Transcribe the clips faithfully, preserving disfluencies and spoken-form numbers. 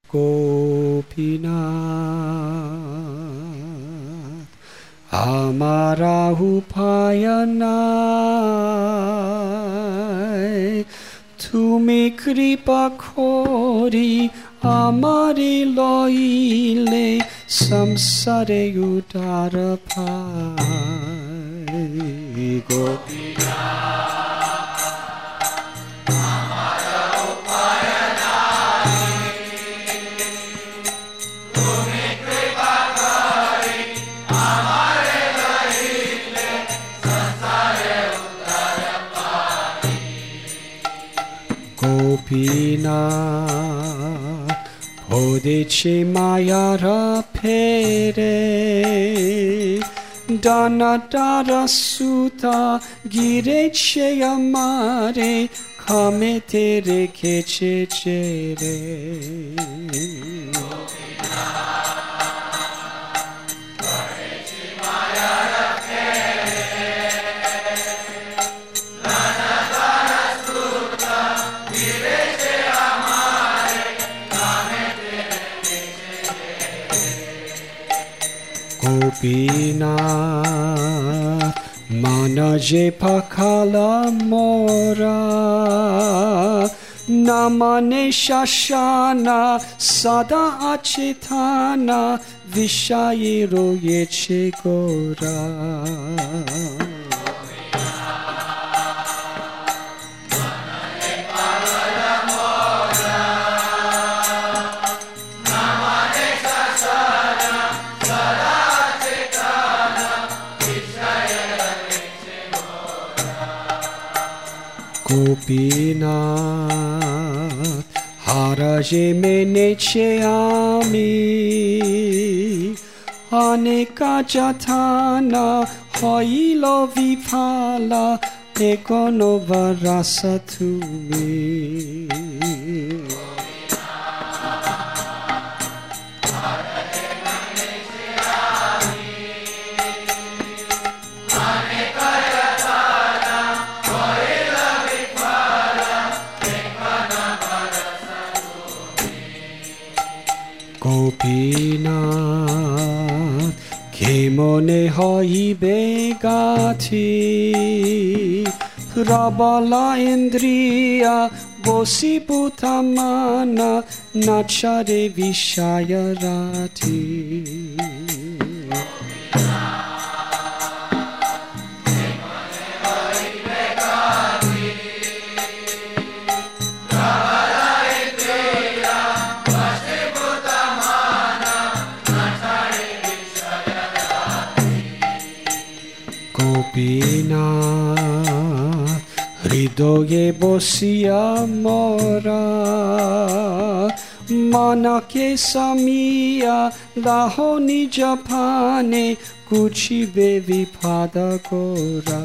गोपीनाथ हमारा उपाय নাই তুমি কৃপা করি আমারে লইলে সংসারে উদ্ধার পাই গোপীনাথ গোপীনাথ ভোদেছে মায়ার ফেরে ডানাটারা সুতা গিরেছে আমারে খামেতে রেখেছে চেরে গোপীনাথ মানা যে পাখালা মোরা না মানে শাসানা সদা আছে থানা বিষয়ে রয়েছে গোরা গোপীনাথ হারা যে মেনেছে আমি অনেকা যাথানা হইল বিফালা এখনো বারাসা তুমি গোপীনাথ কে মনে হইবে গাথি প্রবলা ইন্দ্রিয়া বসিপুতা মানা নাচারে বিষয় রাঠি গোপীনাথ হৃদয়ে বসিয়া মরা মানকে সামিয়া লাহ নিজ ফানে কুচিবে বিফাদ গোরা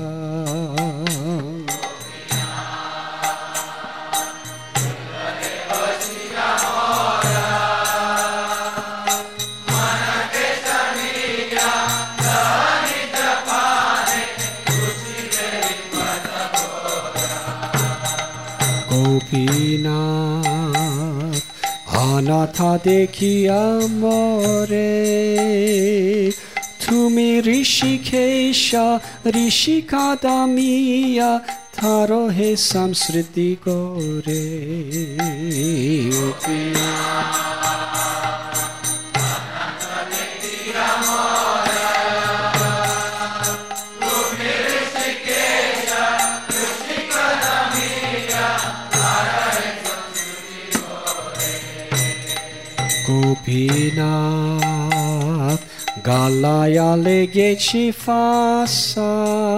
গোপীনাথ অনাথা দেখিয়া মরে তুমি ঋষিকেশা ঋষিকা দামিয়া থারো হে সংস্কৃতি করে গোপীনাথ গালায়া লেগেছে ফাঁসা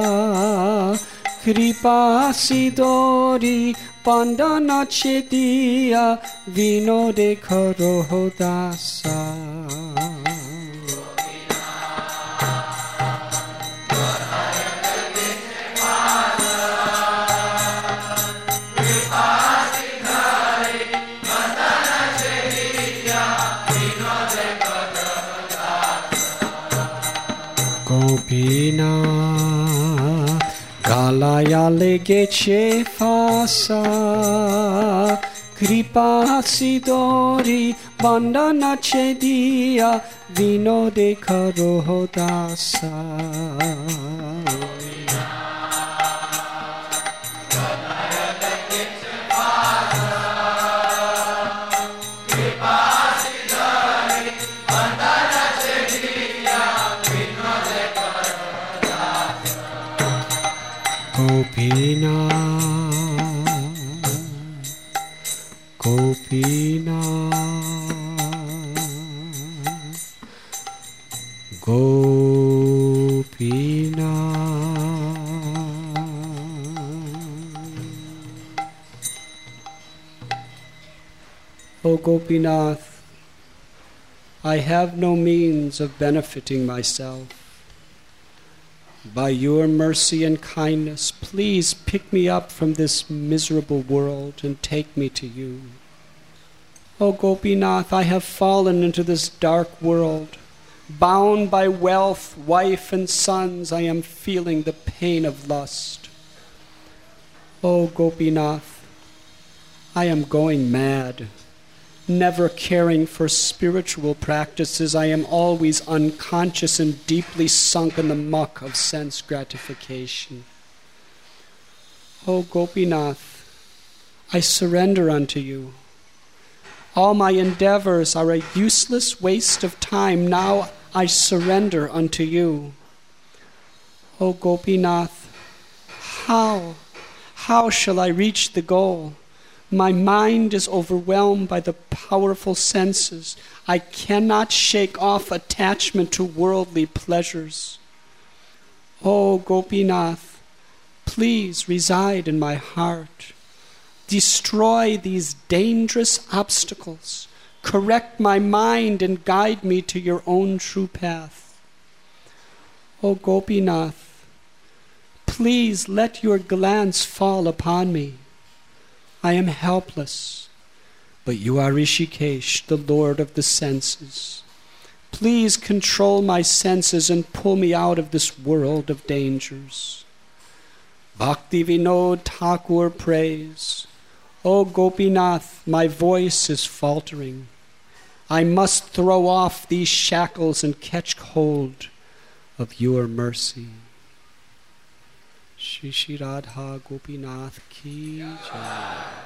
কৃপা সিদরি পান্ডা নাচে দিয়া বিনোদে খরহ দাসা গোপীনাথ গালায়া লেগেছে ফাঁসা Kripa Sidori Bandana Chedia Vinode Karo Dasa. Gopinath, Gopinath, Gopinath. O Gopinath, I have no means of benefiting myself. By your mercy and kindness, please pick me up from this miserable world and take me to you. O Gopinath, I have fallen into this dark world. Bound by wealth, wife, and sons, I am feeling the pain of lust. O Gopinath, I am going mad. Never caring for spiritual practices, I am always unconscious and deeply sunk in the muck of sense gratification. O Gopinath, I surrender unto you. All my endeavors are a useless waste of time. Now I surrender unto you. O Gopinath, how, how shall I reach the goal? My mind is overwhelmed by the powerful senses. I cannot shake off attachment to worldly pleasures. O Gopinath, please reside in my heart. Destroy these dangerous obstacles. Correct my mind and guide me to your own true path. O Gopinath, please let your glance fall upon me. I am helpless, but you are Rishikesh, the Lord of the senses. Please control my senses and pull me out of this world of dangers. Bhakti Vinod Thakur prays, O Gopinath, my voice is faltering. I must throw off these shackles and catch hold of your mercy. Shri Shri Radha Gopinath Ki Jai.